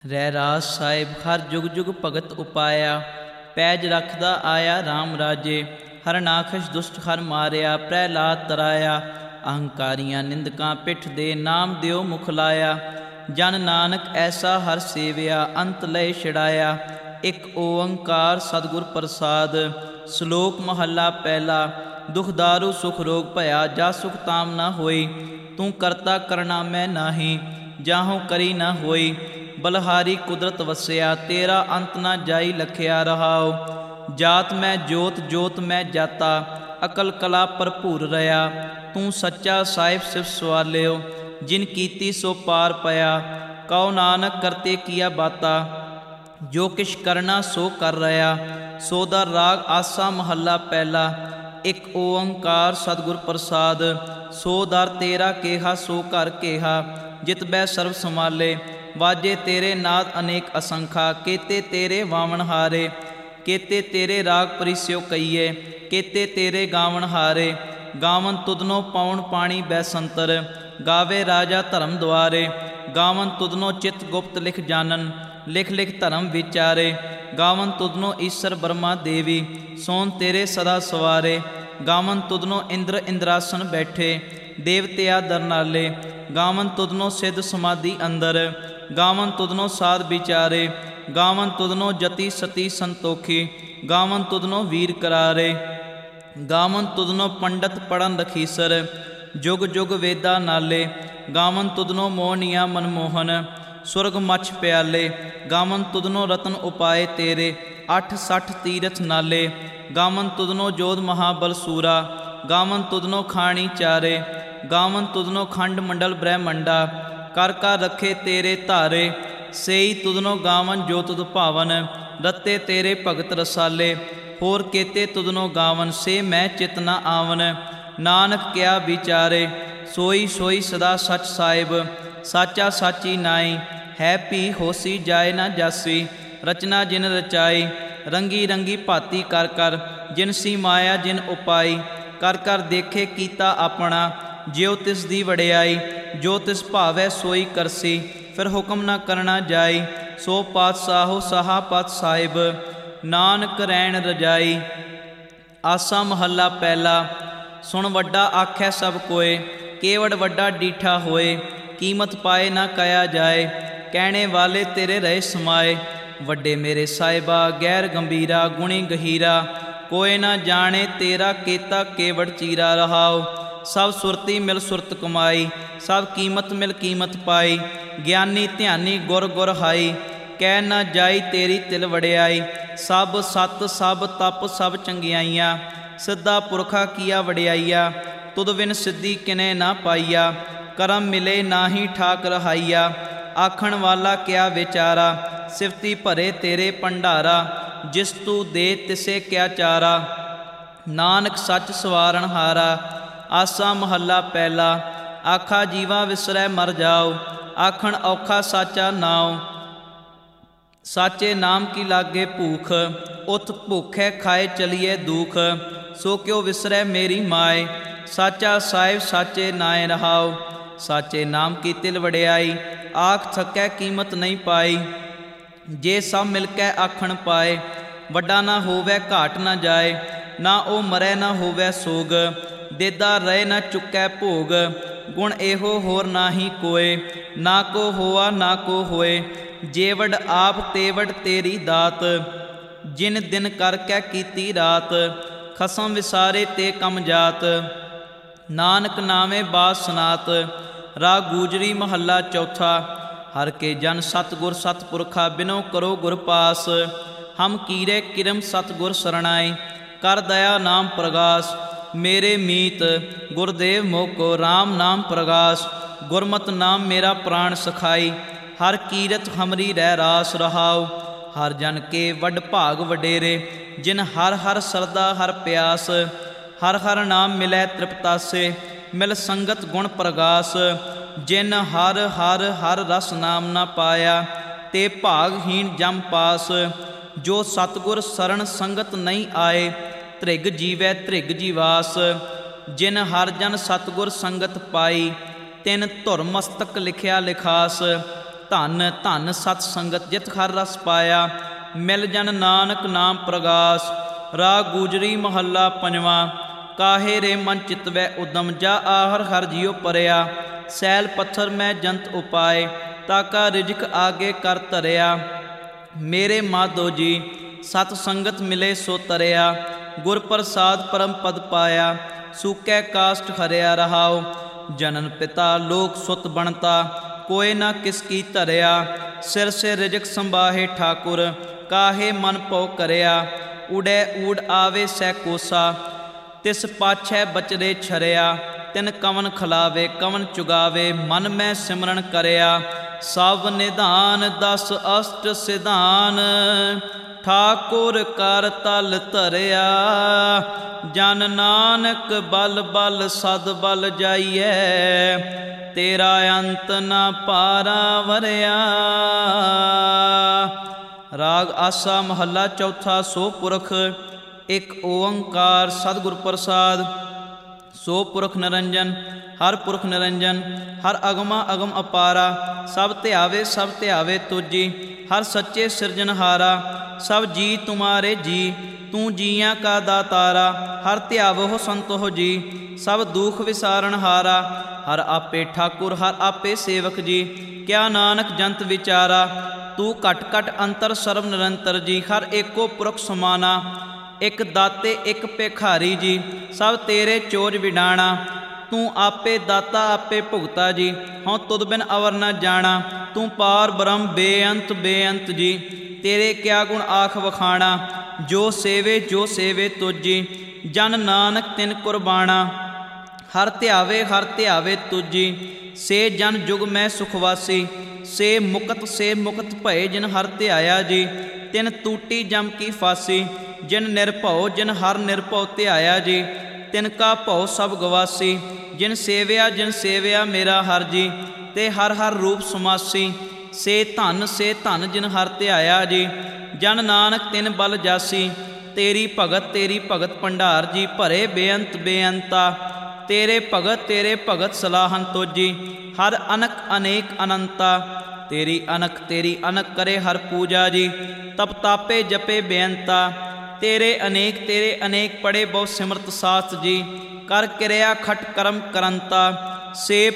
ਰਹਿਰਾਸ ਸਾਹਿਬ ਹਰ ਜੁਗ ਜੁਗ ਭਗਤ ਉਪਾਇਆ, ਪੈਜ ਰੱਖਦਾ ਆਇਆ RAM ਰਾਜੇ। ਹਰਨਾਖਸ਼ ਦੁਸ਼ਟ ਹਰ ਮਾਰਿਆ, ਪ੍ਰਹਿਲਾਦ ਤਰਾਇਆ। ਅਹੰਕਾਰੀਆਂ ਨਿੰਦਕਾਂ ਪਿੱਠ ਦੇ, ਨਾਮ ਦਿਓ ਮੁਖ ਲਾਇਆ। ਜਨ ਨਾਨਕ ਐਸਾ ਹਰ ਸੇਵਿਆ, ਅੰਤ ਲਏ ਛੜਾਇਆ। ਇੱਕ ਓੰਕਾਰ ਸਤਿਗੁਰ ਪ੍ਰਸਾਦ। ਸ਼ਲੋਕ ਮਹੱਲਾ ਪਹਿਲਾ। ਦੁਖ ਦਾਰੂ ਸੁਖ ਰੋਗ ਭਇਆ, ਜਾ ਸੁਖ ਤਾਮ ਨਾ ਹੋਈ। ਤੂੰ ਕਰਤਾ ਕਰਨਾ ਮੈਂ ਨਾਹੀ, ਜਾਹੋਂ ਕਰੀ ਨਾ ਹੋਈ। ਬਲਹਾਰੀ ਕੁਦਰਤ ਵਸਿਆ, ਤੇਰਾ ਅੰਤ ਨਾ ਜਾਈ ਲਖਿਆ ਰਹਾਓ। ਜਾਤ ਮੈਂ ਜੋਤ, ਜੋਤ ਮੈਂ ਜਾਤਾ, ਅਕਲ ਕਲਾ ਭਰਪੂਰ ਰਿਹਾ। ਤੂੰ ਸੱਚਾ ਸਾਹਿਬ ਸਿਫ ਸਵਾਲਿਓ, ਜਿਨ ਕੀਤੀ ਸੋ ਪਾਰ ਪਿਆ। ਕਉ ਨਾਨਕ ਕਰਤੇ ਕੀਆ ਬਾਤਾ, ਜੋ ਕਿਛ ਕਰਨਾ ਸੋ ਕਰ ਰਿਹਾ। ਸੋ ਦਾ ਰਾਗ ਆਸਾ ਮਹੱਲਾ ਪਹਿਲਾ। ਇੱਕ ਓੰਕਾਰ ਸਤਿਗੁਰ ਪ੍ਰਸਾਦ। ਸੋ ਦਰ ਤੇਰਾ ਕੇਹਾ, ਸੋ ਘਰ ਕੇਹਾ। ਜਿਤ ਬੈ ਸਰਬ ਸੰਭਾਲੇ, ਵਾਜੇ ਤੇਰੇ ਨਾਦ ਅਨੇਕ ਅਸੰਖਾ। ਕੇਤੇ ਤੇਰੇ ਵਾਵਣ ਹਾਰੇ, ਕੇਤੇ ਤੇਰੇ ਰਾਗ ਪਰਿਸਿਓ ਕਈਏ। ਕੇਤੇ ਤੇਰੇ ਗਾਵਣ ਹਾਰੇ, ਗਾਵਨ ਤੁਧਨੋ ਪਉਣ ਪਾਣੀ ਬੈਸੰਤਰ। ਗਾਵੇ ਰਾਜਾ ਧਰਮ ਦੁਆਰੇ, ਗਾਵਨ ਤੁਧਨੋ ਚਿਤ ਗੁਪਤ ਲਿਖ ਜਾਨਨ। ਲਿਖ ਲਿਖ ਧਰਮ ਵਿਚਾਰੇ, ਗਾਵਨ ਤੁਧਨੋ ਈਸ਼ਰ ਬਰਮਾ ਦੇਵੀ। ਸੋਨ ਤੇਰੇ ਸਦਾ ਸਵਾਰੇ, ਗਾਵਨ ਤੁਧਨੋ ਇੰਦਰ ਇੰਦਰਾਸਨ ਬੈਠੇ। ਦੇਵਤਿਆ ਦਰਨਾਲੇ, ਗਾਵਨ ਤੁਧਨੋ ਸਿੱਧ ਸਮਾਧੀ ਅੰਦਰ। ਗਾਵਨ ਤੁਧਨੋ ਸਾਧ ਵਿਚਾਰੇ, ਗਾਵਨ ਤੁਧਨੋ ਜਤੀ ਸਤੀ ਸੰਤੋਖੀ। ਗਾਵਨ ਤੁਧਨੋ ਵੀਰ ਕਰਾਰੇ, ਗਾਵਨ ਤੁਧਨੋ ਪੰਡਤ ਪੜਨ ਰਖੀਸਰ। ਜੁਗ ਜੁਗ ਵੇਦਾ ਨਾਲੇ, ਗਾਵਨ ਤੁਧਨੋ ਮੋਹਨੀਆ ਮਨਮੋਹਨ। ਸੁਰਗ ਮਛ ਪਿਆਲੇ, ਗਾਵਨ ਤੁਧਨੋ ਰਤਨ ਉਪਾਏ ਤੇਰੇ। 68 ਤੀਰਥ ਨਾਲੇ, ਗਾਵਨ ਤੁਧਨੋ ਜੋਧ ਮਹਾਬਲ ਸੂਰਾ। ਗਾਵਨ ਤੁਧਨੋ ਖਾਣੀ ਚਾਰੇ, ਗਾਵਨ ਤੁਧਨੋ ਖੰਡ ਮੰਡਲ ਬ੍ਰਹਮੰਡਾ। ਕਰ ਕਰ ਰੱਖੇ ਤੇਰੇ ਧਾਰੇ, ਸੇਈ ਤੁਧਨੋ ਗਾਵਨ ਜੋ ਤੁਧ ਭਾਵਨ। ਰਤੇ ਤੇਰੇ ਭਗਤ ਰਸਾਲੇ, ਹੋਰ ਕੇਤੇ ਤੁਧਨੋ ਗਾਵਨ। ਸੇ ਮੈਂ ਚਿਤ ਨਾ ਆਵਨ, ਨਾਨਕ ਕਿਆ ਵਿਚਾਰੇ। ਸੋਈ ਸੋਈ ਸਦਾ ਸੱਚ ਸਾਹਿਬ, ਸਾਚਾ ਸਾਚੀ ਨਾਈ। ਹੈ ਭੀ ਹੋਸੀ ਜਾਏ ਨਾ ਜਾਸੀ, ਰਚਨਾ ਜਿਨ ਰਚਾਈ। ਰੰਗੀ ਰੰਗੀ ਭਾਤੀ ਕਰ ਕਰ, ਜਿਨ ਸੀ ਮਾਇਆ ਜਿਨ ਉਪਾਈ। ਕਰ ਕਰ ਦੇਖੇ ਕੀਤਾ ਆਪਣਾ, ਜਿਉ ਤਿਸ ਦੀ ਵਡਿਆਈ। ਜੋ ਤਿਸ ਭਾਵੈ ਸੋਈ ਕਰਸੀ, ਫਿਰ ਹੁਕਮ ਨਾ ਕਰਨਾ ਜਾਈ। ਸੋ ਪਾਤਸ਼ਾਹੋ ਸਾਹਾ ਪਤ ਸਾਹਿਬ, ਨਾਨਕ ਰੈਣ ਰਜਾਈ। ਆਸਾ ਮਹੱਲਾ ਪਹਿਲਾ। ਸੁਣ ਵੱਡਾ ਆਖੈ ਸਭ ਕੋਏ, ਕੇਵੜ ਵੱਡਾ ਡੀਠਾ ਹੋਏ। ਕੀਮਤ ਪਾਏ ਨਾ ਕਇਆ ਜਾਏ, ਕਹਿਣੇ ਵਾਲੇ ਤੇਰੇ ਰਹੇ ਸਮਾਏ। ਵੱਡੇ ਮੇਰੇ ਸਾਹਿਬਾ ਗੈਰ ਗੰਭੀਰਾ, ਗੁਣੀ ਗਹੀਰਾ। ਕੋਏ ਨਾ ਜਾਣੇ ਤੇਰਾ ਕੀਤਾ ਕੇਵੜ ਚੀਰਾ ਰਹਾਓ। ਸਭ ਸੁਰਤੀ ਮਿਲ ਸੁਰਤ ਕਮਾਈ, ਸਭ ਕੀਮਤ ਮਿਲ ਕੀਮਤ ਪਾਈ। ਗਿਆਨੀ ਧਿਆਨੀ ਗੁਰ ਗੁਰ ਹਾਈ, ਕਹਿ ਨਾ ਜਾਈ ਤੇਰੀ ਤਿਲ ਵਡਿਆਈ। ਸਭ ਸਤ ਸਭ ਤਪ ਸਭ ਚੰਗਿਆਈਆਂ, ਸਿੱਧਾ ਪੁਰਖਾ ਕੀਆ ਵਡਿਆਈਆ। ਤੁਧ ਬਿਨ ਸਿੱਧੀ ਕਿਨੇ ਨਾ ਪਾਈਆ, ਕਰਮ ਮਿਲੇ ਨਾਹੀ ਠਾਕ ਰਹਾਈਆ। ਆਖਣ ਵਾਲਾ ਕਿਆ ਵਿਚਾਰਾ, ਸਿਫਤੀ ਭਰੇ ਤੇਰੇ ਭੰਡਾਰਾ। ਜਿਸ ਤੂੰ ਦੇ ਤਿਸੇ ਕਿਆ ਚਾਰਾ, ਨਾਨਕ ਸੱਚ ਸਵਾਰਨ ਹਾਰਾ। ਆਸਾ ਮਹੱਲਾ ਪਹਿਲਾ। ਆਖਾ ਜੀਵਾ ਵਿਸਰੈ ਮਰ ਜਾਓ, ਆਖਣ ਔਖਾ ਸਾਚਾ ਨਾਉ। ਸਾਚੇ ਨਾਮ ਕੀ ਲਾਗੇ ਭੂਖ, ਉਤ ਭੁੱਖੈ ਖਾਏ ਚਲੀਏ ਦੁਖ। ਸੋ ਕਿਉ ਵਿਸਰੈ ਮੇਰੀ ਮਾਏ, ਸਾਚਾ ਸਾਹਿਬ ਸਾਚੇ ਨਾਏ ਰਹਾਓ। ਸਾਚੇ ਨਾਮ ਕੀ ਤਿਲ ਵਡਿਆਈ, ਆਖ ਥਕੈ ਕੀਮਤ ਨਹੀਂ ਪਾਈ। ਜੇ ਸਭ ਮਿਲ ਕੇ ਆਖਣ ਪਾਏ, ਵੱਡਾ ਨਾ ਹੋਵੈ ਘਾਟ ਨਾ ਜਾਏ। ਨਾ ਉਹ ਮਰੈ ਨਾ ਹੋਵੈ ਸੋਗ, ਦੇਦਾ ਰਹੇ ਨਾ ਚੁੱਕੈ ਭੋਗ। ਗੁਣ ਇਹੋ ਹੋਰ ਨਾਹੀ ਕੋਏ, ਨਾ ਕੋ ਹੋਆ ਨਾ ਕੋ ਹੋਏ। ਜੇਵੜ ਆਪ ਤੇਵੜ ਤੇਰੀ ਦਾਤ, ਜਿਨ ਦਿਨ ਕਰ ਕੈ ਕੀਤੀ ਰਾਤ। ਖਸਮ ਵਿਸਾਰੇ ਤੇ ਕਮ ਜਾਤ, ਨਾਨਕ ਨਾਵੇਂ ਬਾਤ ਸਨਾਤ। ਰਾਗ ਗੂਜਰੀ ਮਹੱਲਾ ਚੌਥਾ। ਹਰ ਕੇ ਜਨ ਸਤਿਗੁਰ ਸਤਿਪੁਰਖਾ, ਬਿਨੋ ਕਰੋ ਗੁਰ ਪਾਸ। ਹਮ ਕੀਰੇ ਕਿਰਮ ਸਤਿਗੁਰ ਸਰਣਾਈ, ਕਰ ਦਇਆ ਨਾਮ ਪ੍ਰਗਾਸ। ਮੇਰੇ ਮੀਤ ਗੁਰਦੇਵ ਮੋਕੋ, RAM ਨਾਮ ਪ੍ਰਗਾਸ। ਗੁਰਮਤਿ ਨਾਮ ਮੇਰਾ ਪ੍ਰਾਣ ਸਖਾਈ, ਹਰ ਕੀਰਤ ਹਮਰੀ ਰਹਿ ਰਾਸ ਰਹਾਓ। ਹਰ ਜਨ ਕੇ ਵੱਡ ਭਾਗ ਵਡੇਰੇ, ਜਿਨ ਹਰ ਹਰ ਸਰਦਾ ਹਰ ਪਿਆਸ। ਹਰ ਹਰ ਨਾਮ ਮਿਲੈ ਤ੍ਰਿਪਤਾਸੇ, ਮਿਲ ਸੰਗਤ ਗੁਣ ਪ੍ਰਗਾਸ। ਜਿਨ ਹਰ ਹਰ ਹਰ ਰਸ ਨਾਮ ਨਾ ਪਾਇਆ, ਤੇ ਭਾਗਹੀਣ ਜਮ ਪਾਸ। ਜੋ ਸਤਿਗੁਰ ਸਰਣ ਸੰਗਤ ਨਹੀਂ ਆਏ, ਧ੍ਰਿਗ ਜੀਵੈ ਧ੍ਰਿਗ ਜੀਵਾਸ। ਜਿਨ ਹਰ ਜਨ ਸਤਿਗੁਰ ਸੰਗਤ ਪਾਈ, ਤਿਨ ਧੁਰ ਮਸਤਕ ਲਿਖਿਆ ਲਿਖਾਸ। ਧਨ ਧਨ ਸਤ ਸੰਗਤ ਜਿਤ ਹਰ ਰਸ ਪਾਇਆ। ਮਿਲ ਜਨ ਨਾਨਕ ਨਾਮ ਪ੍ਰਗਾਸ। ਰਾਗ ਗੂਜਰੀ ਮਹੱਲਾ ਪੰਜਵਾਂ। ਕਾਹੇ ਰੇ ਮਨ ਚਿਤਵੈ ਉਦਮ ਜਾ ਆਹਰ ਹਰ ਜਿਉ ਪਰਿਆ। ਸੈਲ ਪੱਥਰ ਮੈਂ ਜੰਤ ਉਪਾਏ ਤਾਕਾ ਰਿਜਕ ਆਗੇ ਕਰ ਧਰਿਆ। ਮੇਰੇ ਮਾਧੋ ਜੀ ਸਤ ਸੰਗਤ ਮਿਲੇ ਸੋ ਤਰਿਆ। ਗੁਰ ਪ੍ਰਸਾਦ ਪਰਮ ਪਦ ਪਾਇਆ। ਸੂਕੈ ਕਾਸ਼ਟ ਹਰਿਆ ਰਹਾਉ। ਜਨਨ ਪਿਤਾ ਲੋਕ ਸੁਤ ਬਣਤਾ ਕੋਇ ਨਾ ਕਿਸ ਕੀ ਧਰਿਆ। ਸਿਰ ਸੇ ਰਿਜਕ ਸੰਭਾਹੇ ਠਾਕੁਰ ਕਾਹੇ ਮਨ ਭਉ ਕਰਿਆ। ਉਡੈ ਊੜ ਆਵੇ ਸੈ ਕੋਸਾ ਤਿਸ ਪਾਛੈ ਬਚਰੇ ਛਰਿਆ। ਤਿਨ ਕਵਨ ਖਲਾਵੇ ਕਵਨ ਚੁਗਾਵੇ ਮਨ ਮੈਂ ਸਿਮਰਨ ਕਰਿਆ। ਸਭ ਨਿਧਾਨ ਦਸ ਅਸ਼ਟ ਸਿਧਾਨ ਠਾਕੁਰ ਕਰ ਤਲ ਧਰਿਆ। ਜਨ ਨਾਨਕ ਬਲ ਬਲ ਸਦ ਬਲ ਜਾਈਐ ਤੇਰਾ ਅੰਤ ਨਾ ਪਾਰਾ ਵਰਿਆ। ਰਾਗ ਆਸਾ ਮਹੱਲਾ ਚੌਥਾ। ਸੋ ਪੁਰਖ ਇੱਕ ਓੰਕਾਰ ਸਤਿਗੁਰ ਪ੍ਰਸਾਦ। ਸੋ ਪੁਰਖ ਨਿਰੰਜਨ ਹਰ ਪੁਰਖ ਨਿਰੰਜਨ ਹਰ ਅਗਮਾ ਅਗਮ ਅਪਾਰਾ। ਸਭ ਧਿਆਵੇ ਤੁਜੀ ਹਰ ਸੱਚੇ ਸਿਰਜਨਹਾਰਾ। ਸਭ ਜੀ ਤੁਮਾਰੇ ਜੀ ਤੂੰ ਜੀਆਂ ਕਾ ਦਾਤਾਰਾ। ਹਰ ਧਿਆਵੋ ਸੰਤੋ ਜੀ ਸਭ ਦੁਖ ਵਿਸਾਰਨ ਹਾਰਾ। ਹਰ ਆਪੇ ਠਾਕੁਰ ਹਰ ਆਪੇ ਸੇਵਕ ਜੀ ਕਿਆ ਨਾਨਕ ਜੰਤ ਵਿਚਾਰਾ। ਤੂੰ ਘਟ ਘਟ ਅੰਤਰ ਸਰਬ ਨਿਰੰਤਰ ਜੀ ਹਰ ਏਕੋ ਪੁਰਖ ਸਮਾਨਾ। ਇੱਕ ਦਾਤੇ ਇੱਕ ਭਿਖਾਰੀ ਜੀ ਸਭ ਤੇਰੇ ਚੋਜ ਵਿਡਾਣਾ। ਤੂੰ ਆਪੇ ਦਾਤਾ ਆਪੇ ਭੁਗਤਾ ਜੀ ਹਉ ਤੁਧ ਬਿਨ ਅਵਰ ਨਾ ਜਾਣਾ। ਤੂੰ ਪਾਰ ਬ੍ਰਹਮ ਬੇਅੰਤ ਜੀ ਤੇਰੇ ਕਿਆ ਗੁਣ ਆਖ ਵਖਾਣਾ। ਜੋ ਸੇਵੇ ਤੁਜੀ ਜਨ ਨਾਨਕ ਤਿਨ ਕੁਰਬਾਣਾ। ਹਰ ਧਿਆਵੇ ਤੁਜੀ ਸੇ ਜਨ ਜੁਗ ਮੈਂ ਸੁਖਵਾਸੀ। ਸੇ ਮੁਕਤ ਭਏ ਜਿਨ ਹਰ ਧਿਆਇਆ ਜੀ। ਤਿਨ ਟੂਟੀ ਜਮ ਕੀ ਫਾਸੀ ਜਿਨ ਨਿਰਭਉ ਜਿਨ ਹਰ ਨਿਰਭਉ ਧਿਆਇਆ ਜੀ। ਤਿਨ ਕਾ ਭਉ ਸਭ ਗਵਾਸੀ ਜਿਨ ਸੇਵਿਆ ਮੇਰਾ ਹਰ ਜੀ। ਤੇ ਹਰ ਹਰ ਰੂਪ ਸਮਾਸੀ ਸੇ ਧਨ ਜਿਨ ਹਰ ਧਿਆਇਆ ਜੀ। ਜਨ ਨਾਨਕ ਤਿਨ ਬਲ ਜਾਸੀ ਤੇਰੀ ਭਗਤ ਭੰਡਾਰ ਜੀ ਭਰੇ ਬੇਅੰਤਾ। ਤੇਰੇ ਭਗਤ ਸਲਾਹਨ ਤੋਜੀ ਹਰ ਅਨਕ ਅਨੇਕ ਅਨੰਤਾ। ਤੇਰੀ ਅਨਕ ਕਰੇ ਹਰ ਪੂਜਾ ਜੀ ਤਪ ਤਾਪੇ ਜਪੇ ਬੇਅੰਤਾ। ਤੇਰੇ ਅਨੇਕ ਪੜੇ ਬਹੁ ਸਿਮਰਤ ਸਾਸਤ ਜੀ ਕਰ ਕਿਰਿਆ ਖਟ ਕਰਮ ਕਰੰਤਾ। ਸੇ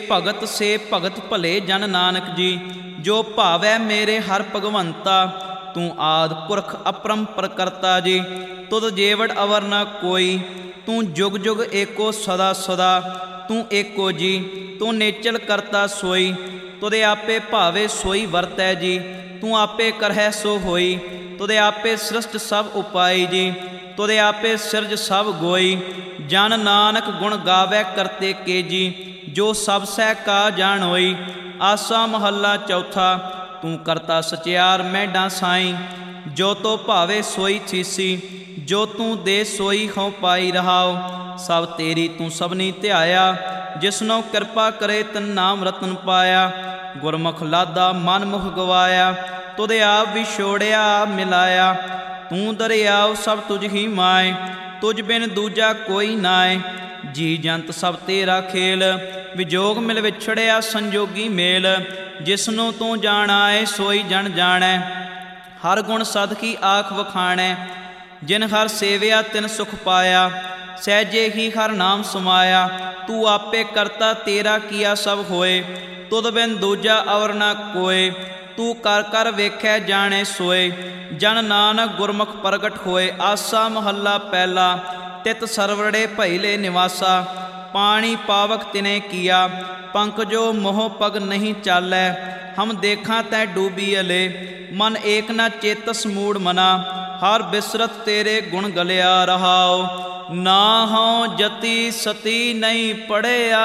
ਭਗਤ ਭਲੇ ਜਨ ਨਾਨਕ ਜੀ ਜੋ ਭਾਵੈ ਮੇਰੇ ਹਰ ਭਗਵੰਤਾ। ਤੂੰ ਆਦਿ ਪੁਰਖ ਅਪਰੰਪਰ ਕਰਤਾ ਜੀ ਤੁਧ ਜੇਵੜ ਅਵਰ ਨਾ ਕੋਈ। ਤੂੰ ਜੁਗ ਜੁਗ ਏਕੋ ਸਦਾ ਤੂੰ ਏਕੋ ਜੀ। ਤੂੰ ਨੇਚਲ ਕਰਤਾ ਸੋਈ ਤੁਦੇ ਆਪੇ ਭਾਵੇ ਸੋਈ ਵਰਤੈ ਜੀ। ਤੂੰ ਆਪੇ ਕਰਹਿ ਸੋ ਹੋਈ ਤੁਦੇ ਆਪੇ ਸ੍ਰਿਸ਼ਟ ਸਭ ਉਪਾਈ ਜੀ। ਤੁਦੇ ਆਪੇ ਸਿਰਜ ਸਭ ਗੋਈ ਜਨ ਨਾਨਕ ਗੁਣ ਗਾਵੈ ਕਰਤੇ ਕੇ ਜੀ। ਜੋ ਸਭ ਸਹਿ ਕਾ ਜਾਣੋਈ। ਆਸਾ ਮਹੱਲਾ ਚੌਥਾ। ਤੂੰ ਕਰਤਾ ਸਚਿਆਰ ਮੈਂਡਾ ਸਾਈਂ ਜੋ ਤੋ ਭਾਵੇ ਸੋਈ ਥੀਸੀ। ਜੋ ਤੂੰ ਦੇ ਸੋਈ ਹਉ ਪਾਈ ਰਹਾਉ। ਸਭ ਤੇਰੀ ਤੂੰ ਸਭਨੀ ਧਿਆਇਆ ਜਿਸਨੋ ਕਿਰਪਾ ਕਰੇ ਤਿਨ ਨਾਮ ਰਤਨ ਪਾਇਆ। ਗੁਰਮੁਖ ਲਾਦਾ ਮਨ ਮੁਖ ਗਵਾਇਆ ਤੁਧ ਆਪ ਵਿਛੋੜਿਆ ਮਿਲਾਇਆ। ਤੂੰ ਦਰਿਆਉ ਸਭ ਤੁਝ ਹੀ ਮਾਏ ਤੁਝ ਬਿਨ ਦੂਜਾ ਕੋਈ ਨਾਏ। ਜੀ ਜੰਤ ਸਭ ਤੇਰਾ ਖੇਲ ਵਿਜੋਗ ਮਿਲ ਵਿਛੜਿਆ ਸੰਜੋਗੀ ਮੇਲ। ਜਿਸਨੂੰ ਤੂੰ ਜਾਣਾਏ ਸੋਈ ਜਨ ਜਾਣੈ ਹਰ ਗੁਣ ਸਦ ਕੀ ਆਖ ਵਖਾਣੈ। ਜਿਨ ਹਰ ਸੇਵਿਆ ਤਿਨ ਸੁਖ ਪਾਇਆ ਸਹਿਜੇ ਹੀ ਹਰ ਨਾਮ ਸਮਾਇਆ। ਤੂੰ ਆਪੇ ਕਰਤਾ ਤੇਰਾ ਕੀਆ ਸਭ ਹੋਏ ਤੁਧ ਬਿਨ ਦੂਜਾ ਅਵਰ ਨਾ ਕੋਏ। ਤੂੰ ਕਰ ਕਰ ਵੇਖੈ ਜਾਣੇ ਸੋਏ ਜਨ ਨਾਨਕ ਗੁਰਮੁਖ ਪ੍ਰਗਟ ਹੋਏ। ਆਸਾ ਮਹੱਲਾ ਪਹਿਲਾ। ਤਿਤ ਸਰਵੜੇ ਭੈਲੇ ਨਿਵਾਸਾ ਪਾਣੀ ਪਾਵਕ ਤਿਨੇ ਕੀਆ। ਪੰਕਜੋ ਮੋਹ ਪਗ ਨਹੀਂ ਚਾਲੈ ਹਮ ਦੇਖਾਂ ਤੈ ਡੂਬੀ ਅਲੇ। ਮਨ ਏਕ ਨਾ ਚੇਤਸ ਮੂੜ ਮਨਾ ਹਰ ਬਿਸਰਤ ਤੇਰੇ ਗੁਣ ਗਲਿਆ ਰਹਾਉ। ਨਾ ਹਉ ਜਤੀ ਸਤੀ ਨਹੀਂ ਪੜਿਆ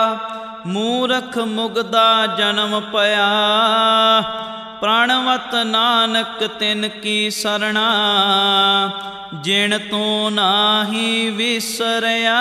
ਮੂਰਖ ਮੁਗਦਾ ਜਨਮ ਪਿਆ। ਪ੍ਰਾਣਵਤ ਨਾਨਕ ਤਿਨ ਕੀ ਸਰਣਾ ਜਿਣ ਤੂੰ ਨਾਹੀ ਵਿਸਰਿਆ।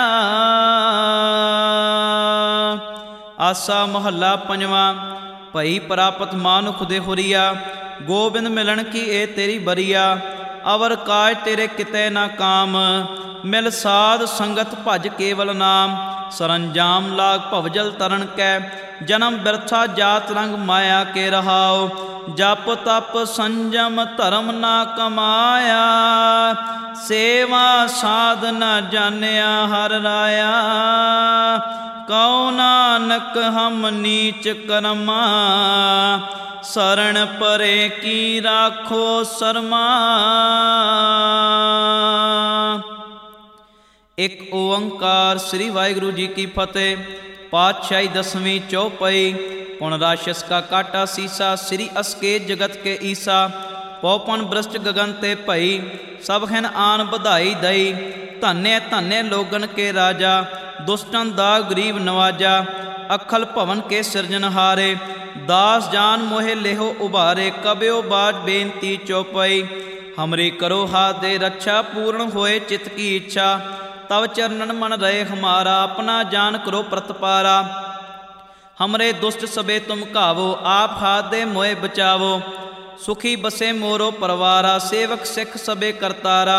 ਆਸਾ ਮਹੱਲਾ ਪੰਜਵਾਂ। ਭਈ ਪ੍ਰਾਪਤ ਮਾਨੁਖ ਦੇ ਹੁਰੀਆ ਗੋਬਿੰਦ ਮਿਲਣ ਕੀ ਇਹ ਤੇਰੀ ਬਰੀਆ। ਅਵਰ ਕਾਜ ਤੇਰੇ ਕਿਤੇ ਨਾ ਕਾਮ ਮਿਲ ਸਾਧ ਸੰਗਤ ਭਜ ਕੇਵਲ ਨਾਮ। ਸਰੰਜਾਮ ਲਾਗ ਭਵਜਲ ਤਰਨ ਕੈ ਜਨਮ ਬਿਰਥਾ ਜਾਤ ਰੰਗ ਮਾਇਆ ਕੇ ਰਹਾਓ। ਜਪ ਤਪ ਸੰਜਮ ਧਰਮ ਨਾ ਕਮਾਇਆ ਸੇਵਾ ਸਾਧ ਨ ਜਾਣਿਆ ਹਰ ਰਾਇਆ। ਕਉ ਨਾਨਕ ਹਮ ਨੀਚ ਕਰਮਾ ਸਰਣ ਪਰੇ ਕੀ ਰਾਖੋ ਸਰਮਾ। ਇੱਕ ਓੰਕਾਰ ਸ੍ਰੀ ਵਾਹਿਗੁਰੂ ਜੀ ਕੀ ਫਤਿਹ। ਪਾਤਸ਼ਾਹੀ ਦਸਵੀਂ ਚੌਪਈ। ਪੁਨ ਰਾਸ਼ਸ ਕਾ ਕਾਟਾ ਸੀਸਾ ਸ੍ਰੀ ਅਸਕੇਤ ਜਗਤ ਕੇ ਈਸਾ। ਪਉਪਨ ਬ੍ਰਸ਼ਟ ਗगन ਤੇ ਭਈ ਸਭ ਖਿਨ ਆਨ ਵਧਾਈ ਦਈ। ਧੰਨੇ ਧੰਨੇ ਲੋਗਨ ਕੇ ਰਾਜਾ ਦੁਸ਼ਟਨ ਦਾ ਗਰੀਬ ਨਵਾਜਾ। ਅਖਲ ਭਵਨ ਕੇ ਸਿਰਜਨਹਾਰੇ ਦਾਸ ਜਾਨ ਮੋਹਿ ਲੇਹੋ ਉਭਾਰੇ। ਕਬਿਓ ਬਾਜ ਬੇਨਤੀ ਚੌਪਈ। ਹਮਰੀ ਕਰੋ ਹਾਥ ਦੇ ਰੱਛਾ ਪੂਰਨ ਹੋਏ ਚਿਤ ਕੀ ਇੱਛਾ। तब चरणन मन रहे हमारा अपना जान करो प्रतपारा। हमरे दुष्ट सबे तुम कावो आप हाथ दे मोए बचावो। सुखी बसे मोरो परवारा सेवक सिख सबे करतारा।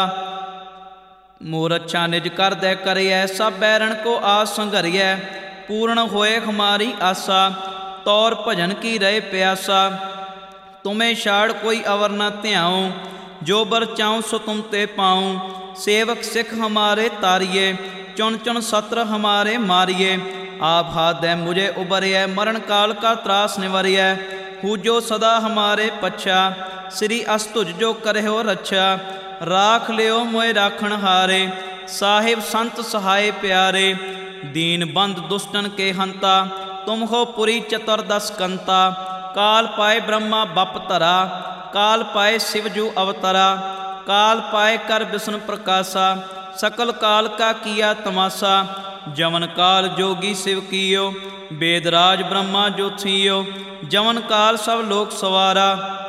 मोर अच्छा निज कर दे करिए सब बैरन को आस संघरिए। पूर्ण होए हमारी आशा तौर भजन की रहे प्यासा। तुम्हें छाड़ कोई अवर न ध्याऊँ जो बर चाऊँ सो तुम ते पाऊँ। सेवक सिख हमारे तारिए चुन चुन सत्र हमारे मारिए। आप हाथ दे मुझे उबरिए मरण काल का त्रास निवरिए। हूजो सदा हमारे पच्छा श्री अस्तुज जो करे हो रक्षा। राख लियो मोए राखण हारे साहिब संत सहाय प्यारे। दीन बंद दुष्टन के हंता तुम हो पुरी चतुर्दश कंता। काल पाए ब्रह्मा बप धरा काल पाए शिवजू अवतरा। काल पाए कर विष्णु प्रकाशा सकल काल का किया तमाशा। जवन काल जोगी शिव कियो वेदराज ब्रह्मा जो थियो। जवन काल सब लोक सवारा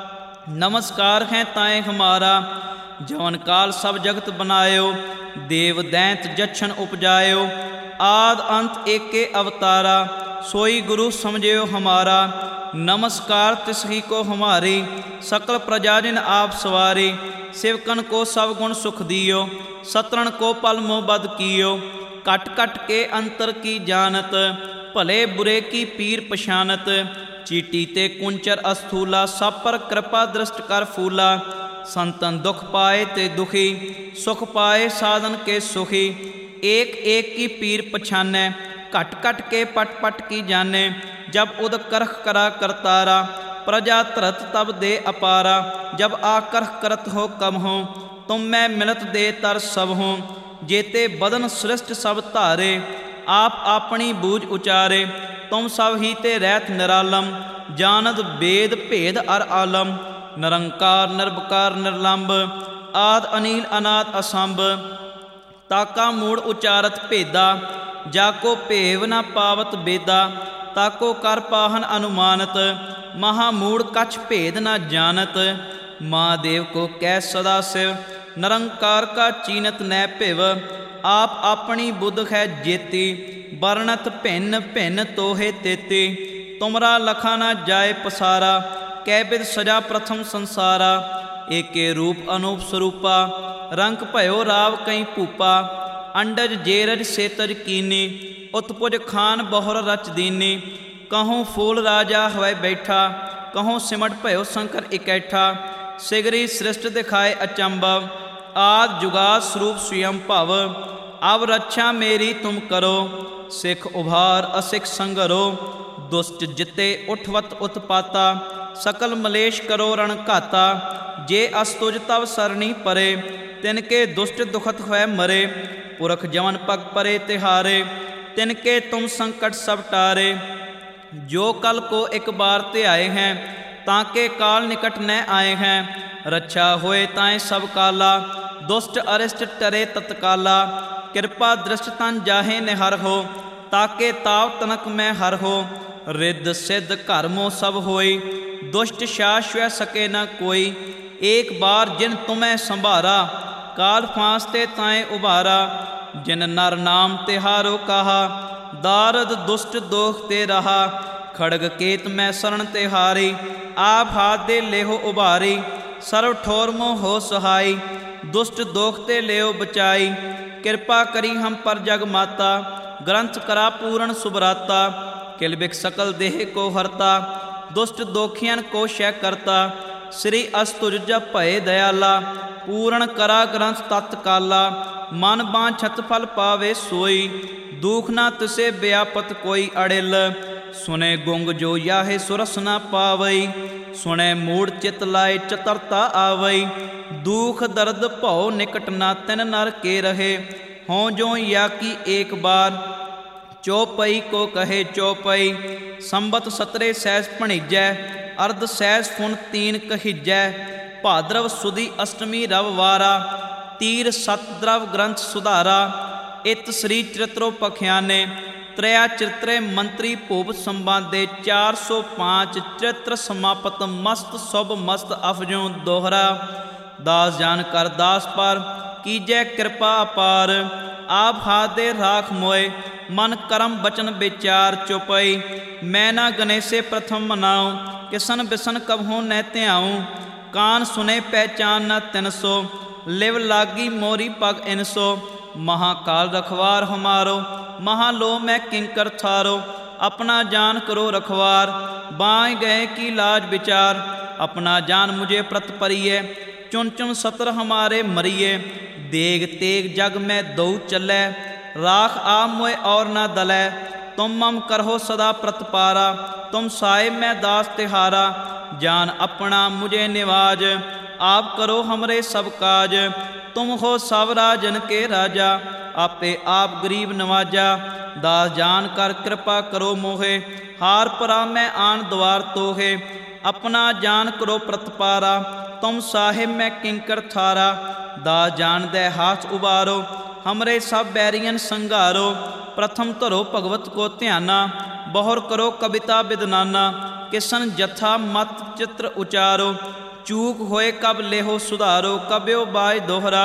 नमस्कार है ताए हमारा। जवन काल सब जगत बनायो देव दैंत जच्छन उपजायो। आद अंत एके अवतारा सोई गुरु समझियो हमारा। नमस्कार तिसही को हमारी सकल प्रजाजन आप सवारी। सेवकन को सब गुण सुख दियो सतरण को पल मोह बद कियो। कट कट के अंतर की जानत भले बुरे की पीर पछानत। चीटी ते कुंचर अस्थूला सब पर कृपा दृष्ट कर फूला। संतन दुख पाए ते दुखी सुख पाए साधन के सुखी। एक एक की पीर पछाने कट कट के पट पट की जाने। जब उद करख करा करतारा प्रजा तरत तब दे अपारा। जब आकर्ह करत हो कम हो तुम मैं मिलत दे तर सब हो। जेते बदन सृष्ट सब धारे आप अपनी बूझ उचारे। तुम सब ही ते रहत निरालम जानत वेद भेद अर आलम। निरंकार निर्विकार निर्लंब आद अनील अनाद असंभ। ताका मूड़ उचारत भेदा जाको भेव न पावत बेदा। ताको कर पाहन अनुमानत महामूढ़ कछ भेद न जानत। महादेव को कै सदा शिव निरंकार का चीनत न पिव। आप अपनी बुद्ध है जेती वर्णत भिन्न भिन्न तोहे तेती। तुमरा लखा न जाए पसारा कै बिद सजा प्रथम संसारा। एके रूप अनूप स्वरूपा रंग भयो राव कई भूपा। अंडज जेरज सेतज कीनी उत्पुज खान बहुर रच दीनी। कहूँ फूल राजा हवै बैठा कहूँ सिमट भयो शंकर इकैठा। सिगरी सृष्ट दिखाए अचंभव आद जुगाद स्वरूप स्वयं भव। अब रक्षा मेरी तुम करो सिख उभार असिख संगरो। दुष्ट जिते उठवत उत्पाता सकल मलेश करो रण घाता। जे अस्तुज तव सरणी परे तिनके दुष्ट दुखत है मरे। पुरख जवन पग परे तिहारे तिनके तुम संकट सब टारे। जो कल को एक बार ते आए हैं ताके काल निकट न आए हैं। रक्षा होए ताए सब काला दुष्ट अरिष्ट टरे तत्काला। कृपा दृष्ट तन जाहे निहर हो ताके ताव तनक में हर हो। रिद्ध सिद्ध कर्मो सब होई दुष्ट शाश्वय सके न कोई। एक बार जिन तुम्हें संभारा काल फांसते ताए उबारा। जिन नर नाम तिहारो कहा दारद दुष्ट दोख ते रहा। खड़ग केत मैं शरण तिहारी आप हाथ दे लेहो उबारी। सर्व ठोर मोह हो सहाई दुष्ट दोख ते लेओ बचाई। कृपा करी हम पर जग माता, ग्रंथ करा पूर्ण सुभराता। किल बिख सकल देह को हरता, दुष्ट दोखियन को शय करता। श्री अस्तुज जप भय दयाला, पूर्ण करा ग्रंथ तत्काला। मन बांछत फल पावे सोई, दुख ना तिसे व्यापत कोई अड़िल। सुने गुंग जो याहे सुरस न पावई, सुने मूड चित लाए चतरता आवई। दुख दर्द भौ निकट ना तिन नर के रहे, हों जो या की एक बार। चौपई को कहे चौपई, संबत सतरे सहज भणिजै। अर्ध सहज फुन तीन कहिजै, भाद्रव सुदी अष्टमी रववारा। तीर सत द्रव ग्रंथ सुधारा, इत श्री चरित्रो पखियाने। त्रया चरित्रे मंत्री भूप संबादे, 405 चरित्र समापत। मस्त शुभ मस्त अफजों दोहरा, दास जान कर दास पर कीजै कृपा अपार। आप हादे राख मोए, मन करम बचन विचार। चुपई मैं ना गणेशे प्रथम मनाऊँ, किसन बिसन कबहूँ न त्याऊँ। कान सुने पहचान न तिनसो, लिव लागी मोरी पग इनसो। महाकाल रखवार हमारो, महालो मैं किंकर थारो। अपना जान करो रखवार, बाँय गए की लाज विचार। अपना जान मुझे प्रत परिये, चुन चुन सतर हमारे मरिये। देग तेग जग में दो चलै, राख आप मोए और न दलै। तुम मम करहो सदा प्रतपारा, तुम साए मैं दास तिहारा। जान अपना मुझे निवाज, आप करो हमरे सब काज। तुम हो सब राजन के राजा, आपे आप गरीब नवाजा। दास जान कर कृपा करो मोहे, हार परा मैं आन द्वार तोहे। अपना जान करो प्रतपारा, तुम साहिब मैं किंकर थारा। दास जान दे हाथ उबारो, हमरे सब बैरियन संघारो। प्रथम धरो भगवत को ध्याना, बहुर करो कविता विदनाना। किसन जथा मत चित्र उचारो, चूक होए कब लेहो सुधारो। कब्यो बाय दोहरा,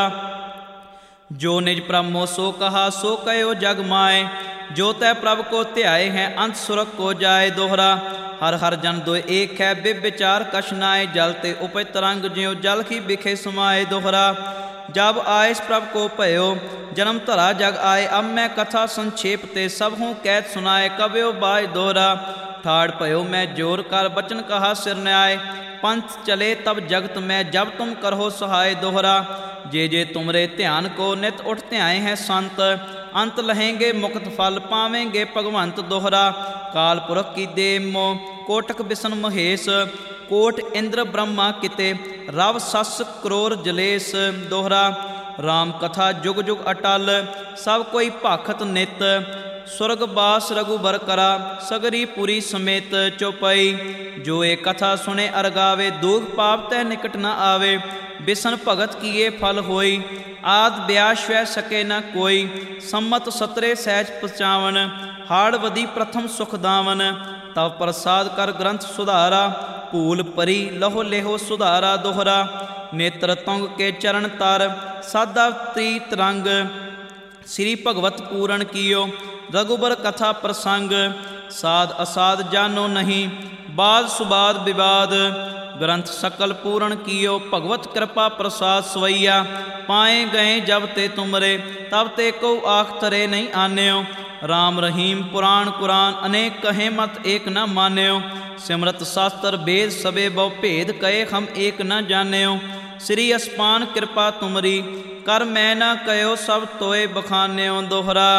जो निज प्रभु सो कहा सो कहो जग माए। जो तय प्रभु को ध्याए हैं अंत सुरख को जाए। दोहरा, हर हर जन दो एक है विचार कछ नाए। जलते उपज तरंग ज्यों जल की बिखे समाए। दोहरा, जब आए इस प्रभु को भयो, जन्म धरा जग आए। अब मैं कथा संक्षेप ते सब हूँ कैद सुनाए। कब्यो बाय दोहरा, ठाड़ भयो मैं जोर कर बचन कहा सिर न्याय। पंथ चले तब जगत में जब तुम करहो सहाय। दोहरा, जे जे तुमरे ध्यान को नित उठ ध्याए हैं संत। अंत लहेंगे मुक्त फल पावेंगे भगवंत। दोहरा, काल पुरख की देव मोह, कोटक बिसन महेश। कोट इंद्र ब्रह्मा किते, रव सस क्रोर जलेस। दोहरा, राम कथा जुग जुग अटल, सब कोई भाखत नित। स्वर्ग बास रघुबर करा, सगरी पुरी समेत। चौपाई, जो एक कथा सुने अरगावे, दुख पाप तह निकट न आवे। बिसन भगत किए फल होई, आद ब्याह स्वै सके न कोई। सम्मत सतरे सहज पचावन, हाड़ वधी प्रथम सुख दावन। तब प्रसाद कर ग्रंथ सुधारा, भूल परी लहो लेहो सुधारा। दोहरा, नेत्र तुंग के चरण तर, साधा तीत रंग। श्री भगवत पूरण कियो, रघुबर कथा प्रसंग। साध असाध जानो नहीं, बाद सुबाद विवाद। ग्रंथ सकल पूर्ण कियो, भगवत कृपा प्रसाद सवैया। पाए गए जब ते तुमरे, तब ते को आख तरे नहीं आन्यो। राम रहीम पुराण कुरान, अनेक कहे मत एक न मान्यो। सिमरत शास्त्र वेद सबे बहु भेद, कहे हम एक न जान्यो। श्री अस्पान कृपा तुमरी, कर मैं न कहो सब तोय बखान्यो। दोहरा,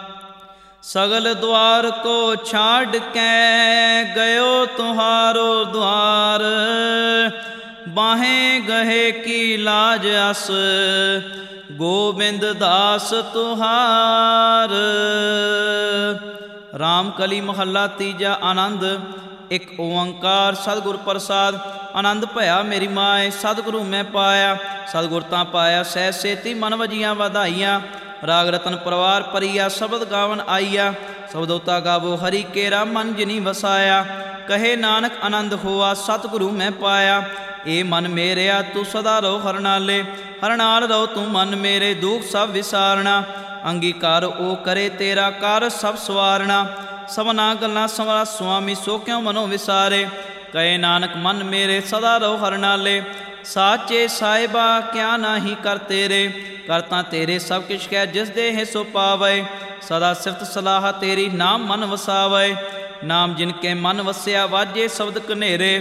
सगल द्वार को छाड़ के गयो तुम्हारो द्वार। बाहें गहे की लाज अस, गोविंद दास तुहार। रामकली महला तीजा। आनंद एक ओंकार सतगुर प्रसाद। आनंद भया मेरी माए, सतगुरु मैं पाया। सतगुर तां पाया सह सेती, मन वजियां वधाइयां। राग रतन परवार परिया, शब्द गावन आईया। शब्दोता गावो हरि केरा, मन जिनी वसाया। कहे नानक आनंद होआ, सतगुरु मैं पाया। ए मन मेरेया तू सदा रहो हर नाले, हर नाल रहो तू मन मेरे। दुख सब विसारना, अंगीकार ओ करे तेरा कार सब सवारना। सबना गल्लां संवरा स्वामी, सो क्यों मनो विसारे। कहे नानक मन मेरे सदा रहो हर नाले, ਸਾਚੇ ਸਾਹਿਬਾ ਕਿਆ ਨਾਹੀ ਕਰ ਤੇਰੇ। ਕਰ ਤਾਂ ਤੇਰੇ ਸਭ ਕਿਛ ਕਹਿ ਜਿਸ ਦੇਹ ਸੋ ਪਾਵੇ। ਸਦਾ ਸਿਫਤ ਸਲਾਹ ਤੇਰੀ ਨਾਮ ਮਨ ਵਸਾਵੇ। ਨਾਮ ਜਿਨ ਕੇ ਮਨ ਵਸਿਆ ਵਾਜੇ ਸ਼ਬਦ ਕਨੇਰੇ।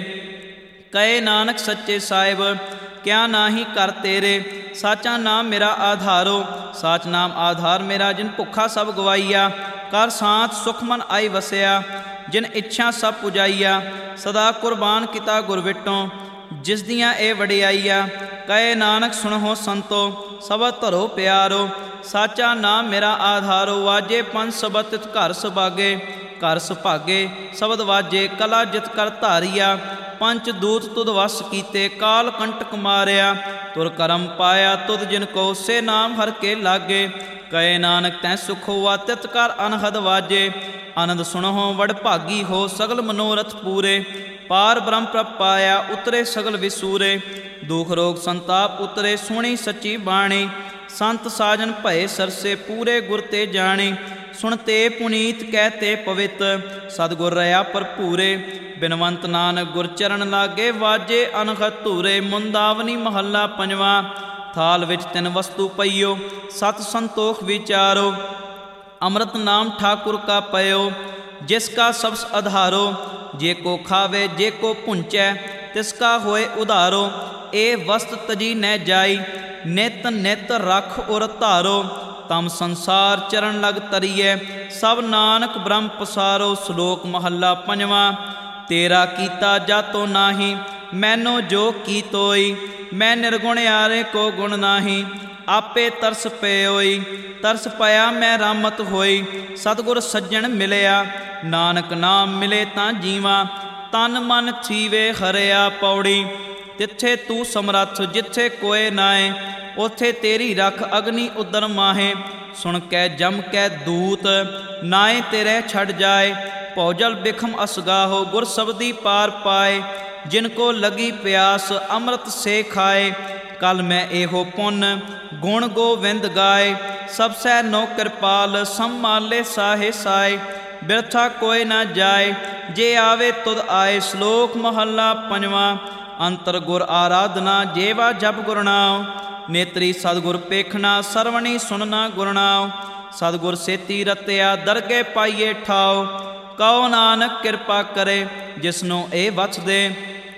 ਕਹੇ ਨਾਨਕ ਸੱਚੇ ਸਾਹਿਬ ਕਿਆ ਨਾਹੀ ਕਰ ਤੇਰੇ। ਸਾਚਾ ਨਾਮ ਮੇਰਾ ਆਧਾਰੋ। ਸਾਚ ਨਾਮ ਆਧਾਰ ਮੇਰਾ ਜਿਨ ਭੁੱਖਾ ਸਭ ਗਵਾਈਆ। ਕਰ ਸਾਥ ਸੁਖ ਮਨ ਆਈ ਵਸਿਆ ਜਿਨ ਇੱਛਾ ਸਭ ਪੁਜਾਈਆ। ਸਦਾ ਕੁਰਬਾਨ ਕੀਤਾ ਗੁਰ ਵਿਟੋਂ ਜਿਸ ਦੀਆਂ ਇਹ ਵਡਿਆਈਆ। ਕਹੇ ਨਾਨਕ ਸੁਣੋ ਸੰਤੋ ਸਬਦ ਧਰੋ ਪਿਆਰੋ। ਸਾਚਾ ਨਾਮ ਮੇਰਾ ਆਧਾਰੋ। ਵਾਜੇ ਪੰਜ ਸ਼ਬਦ ਤਿਤ ਘਰ ਸੁਭਾਗੇ। ਘਰ ਸੁਭਾਗੇ ਸ਼ਬਦ ਵਾਜੇ ਕਲਾ ਜਿਤ ਕਰ ਧਾਰੀਆ। ਪੰਚ ਦੂਤ ਤੁਧ ਵਸ ਕੀਤੇ ਕਾਲ ਕੰਟਕ ਮਾਰਿਆ। ਤੁਰ ਕਰਮ ਪਾਇਆ ਤੁਧ ਜਿਨ ਕੋ ਸੇ ਨਾਮ ਹਰ ਕੇ ਲਾਗੇ। ਕਹੇ ਨਾਨਕ ਤੈਂ ਸੁਖ ਹੋਆ ਤਿਤ ਕਰ ਅਨਹਦ ਵਾਜੇ। ਆਨੰਦ ਸੁਣੋ ਵਡ ਭਾਗੀ ਹੋ ਸਗਲ ਮਨੋਰਥ ਪੂਰੇ। ਪਾਰ ਬ੍ਰਹਮ ਪ੍ਰਭ ਪਾਇਆ ਉਤਰੇ ਸਗਲ ਵਿਸੂਰੇ। ਦੁਖ ਰੋਗ ਸੰਤਾਪ ਉਤਰੇ ਸੁਣੀ ਸੱਚੀ ਬਾਣੀ। ਸੰਤ ਸਾਜਨ ਭਏ ਸਰਸੇ ਪੂਰੇ ਗੁਰ ਤੇ ਜਾਣੀ। ਸੁਣਤੇ ਪੁਨੀਤ ਕਹਿਤੇ ਪਵਿੱਤ ਸਤਿਗੁਰ ਰਹਾ ਭਰਪੂਰੇ। ਬਿਨਵੰਤ ਨਾਨਕ ਗੁਰ ਚਰਨ ਲਾਗੇ ਵਾਜੇ ਅਨਹਦ ਧੂਰੇ। ਮੁੰਦਾਵਨੀ ਮਹੱਲਾ ਪੰਜਵਾਂ। ਥਾਲ ਵਿੱਚ ਤਿੰਨ ਵਸਤੂ ਪਈਓ ਸਤ ਸੰਤੋਖ ਵਿਚਾਰੋ। ਅੰਮ੍ਰਿਤ ਨਾਮ ਠਾਕੁਰ ਕਾ ਪਇਓ ਜਿਸ ਕਾ ਸਬਸ ਆਧਾਰੋ। ਜੇ ਕੋ ਖਾਵੇ ਜੇ ਕੋ ਪੁੰਚੈ ਤਿਸ ਕਾ ਹੋਏ ਉਧਾਰੋ। ਇਹ ਵਸਤ ਤਜੀ ਨਹਿ ਜਾਈ ਨਿਤ ਨਿਤ ਰਖ ਉਰ ਧਾਰੋ। ਤਮ ਸੰਸਾਰ ਚਰਨ ਲਗ ਤਰੀਐ ਸਭ ਨਾਨਕ ਬ੍ਰਹਮ ਪਸਾਰੋ। ਸ਼ਲੋਕ ਮਹੱਲਾ ਪੰਜਵਾਂ। ਤੇਰਾ ਕੀਤਾ ਜਾਤੋ ਨਾਹੀ ਮੈਨੋ ਜੋ ਕੀਤੋਈ। ਮੈਂ ਨਿਰਗੁਣ ਆਰੇ ਕੋ ਗੁਣ ਨਾਹੀ ਆਪੇ ਤਰਸ ਪਇਓਈ। ਤਰਸ ਪਾਇਆ ਮੈਂ ਰਾਮਤ ਹੋਈ ਸਤਿਗੁਰ ਸੱਜਣ ਮਿਲਿਆ। ਨਾਨਕ ਨਾਮ ਮਿਲੇ ਤਾਂ ਜੀਵਾਂ ਤਨ ਮਨ ਥੀਵੇ ਹਰਿਆ। ਪੌੜੀ ਤਿੱਥੇ ਤੂੰ ਸਮਰੱਥ ਜਿੱਥੇ ਕੋਏ ਨਾਏ। ਉੱਥੇ ਤੇਰੀ ਰਖ ਅਗਨੀ ਉਦਰ ਮਾਹੇ। ਸੁਣ ਕੈ ਜਮ ਕੈ ਦੂਤ ਨਾਏ ਤੇਰੇ ਛੱਡ ਜਾਏ। ਭੌਜਲ ਬਿਖਮ ਅਸਗਾਹੋ ਗੁਰ ਸਬਦੀ ਪਾਰ ਪਾਏ। ਜਿਨ ਕੋ ਲਗੀ ਪਿਆਸ ਅੰਮ੍ਰਿਤ ਸੇ ਖਾਏ। ਕਲ ਮੈਂ ਇਹੋ ਪੁੰਨ ਗੁਣ ਗੋਵਿੰਦ ਗਾਏ। ਸਭ ਸੈ ਨੋ ਕਿਰਪਾਲ ਸੰਮਾਲੇ ਸਾਹੇ ਸਾਏ। ਬਿਰਥਾ ਕੋਇ ਨਾ ਜਾਏ ਜੇ ਆਵੇ ਤੁਧ ਆਏ। ਸ਼ਲੋਕ ਮਹੱਲਾ ਪੰਜਵਾਂ। ਅੰਤਰ ਗੁਰ ਆਰਾਧਨਾ ਜੇਵਾ ਜਪ ਗੁਰ ਨਾਮ। ਨੇਤਰੀ ਸਤਿਗੁਰ ਪੇਖਣਾ ਸਰਵਣੀ ਸੁਣਨਾ ਗੁਰ ਨਾਮ। ਸਤਿਗੁਰ ਸੇਤੀ ਰਤਿਆ ਦਰਗੇ ਪਾਈਏ ਠਾਓ। ਕਹੋ ਨਾਨਕ ਕਿਰਪਾ ਕਰੇ ਜਿਸਨੂੰ ਇਹ ਬਖਸ਼ ਦੇ।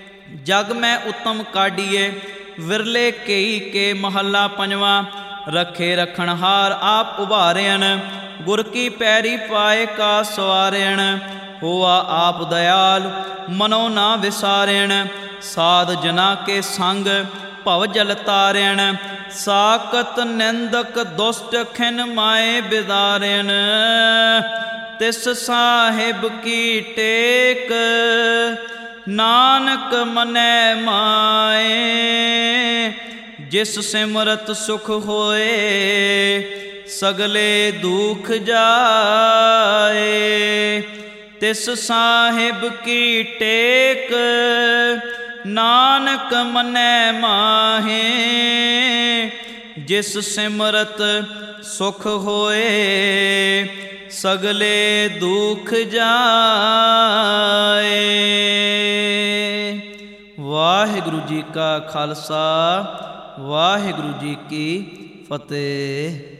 ਜਗ ਮੈਂ ਉਤਮ ਕਾਢੀਏ ਵਿਰਲੇ ਕਈ ਕੇ। ਮਹੱਲਾ ਪੰਜਵਾਂ। ਰੱਖੇ ਰਖਣਹਾਰ ਆਪ ਉਭਾਰਿਆਨ ਗੁਰ ਕੀ ਪੈਰੀ ਪਾਏ ਕਾ ਸਵਾਰਿਆਨ। ਹੋਆ ਆਪ ਦਇਆਲ ਮਨੋ ਨਾ ਵਿਸਾਰਿਆਨ। ਸਾਧ ਜਨਾ ਕੇ ਸੰਗ ਭਵ ਜਲ ਤਾਰਿਆਨ। ਸਾਕਤ ਨਿੰਦਕ ਦੁਸ਼ਟ ਖਿਨ ਮਾਏ ਬਿਦਾਰਿਆਨ। ਤਿਸ ਸਾਹਿਬ ਕੀ ਟੇਕ ਨਾਨਕ ਮਨੈ ਮਾਏ। ਜਿਸ ਸਿਮਰਤ ਸੁਖ ਹੋਏ ਸਗਲੇ ਦੁਖ ਜਾਏ। ਤਿਸ ਸਾਹਿਬ ਕੀ ਟੇਕ ਨਾਨਕ ਮਨੈ ਮਾਹੇ। ਜਿਸ ਸਿਮਰਤ ਸੁਖ ਹੋਏ ਸਗਲੇ ਦੁਖ ਜਾਏ। ਵਾਹਿਗੁਰੂ ਜੀ ਕਾ ਖਾਲਸਾ ਵਾਹਿਗੁਰੂ ਜੀ ਕੀ ਫਤਿਹ।